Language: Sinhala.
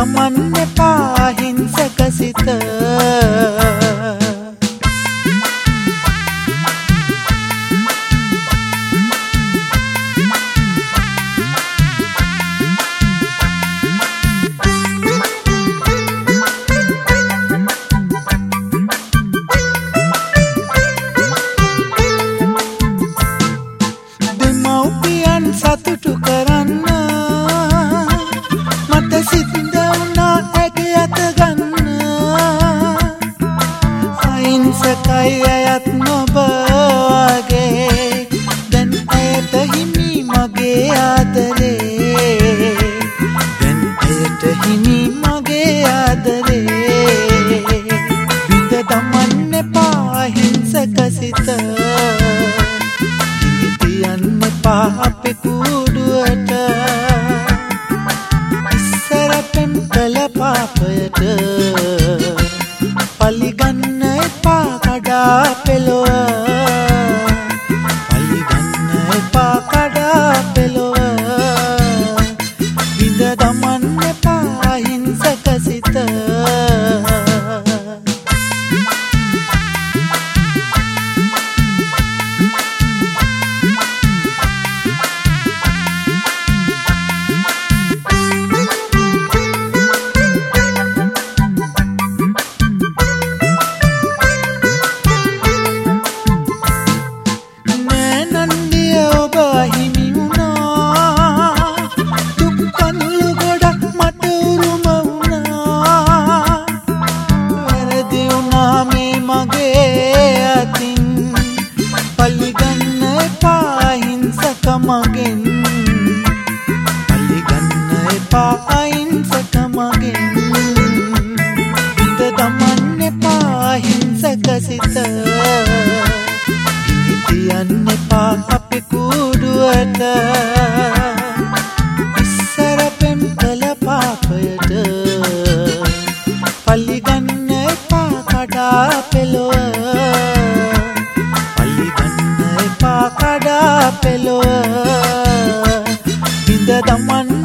දමන්න එපා හිංසක සිත සතුටු කරන්න මට සිත වුණා ඇගේ අත ගන්න අහිංසකයි ඇයත් නොබ වගේ දැන් ඇයට හිමි මගේ ආදරේ දැන් ඇයට හිමි මගේ ආදරේ විඳ දමන්න එපා අහිංසක සිත තියන්න එපා අපේ කුඩුවට ඉස්සර පෙම් කළ පාපයට පලිගන්න එපා කඩා පෙළොව පලිගන්න එපා කඩා පෙළොව විඳ දමන්න එපා අහිංසක සිත පලිගන්න එපා හිංසක මගෙන් පලිගන්න එපා අහිංසක මගෙන් විඳ දමන්න එපා හිංසක සිත තියන්න එපා අපේ කුඩුවට ඉස්සර පෙම් කළ පාපයට පලිගන්න එපා කඩා පෙළොව කඩා පෙළොව විඳ දමන්න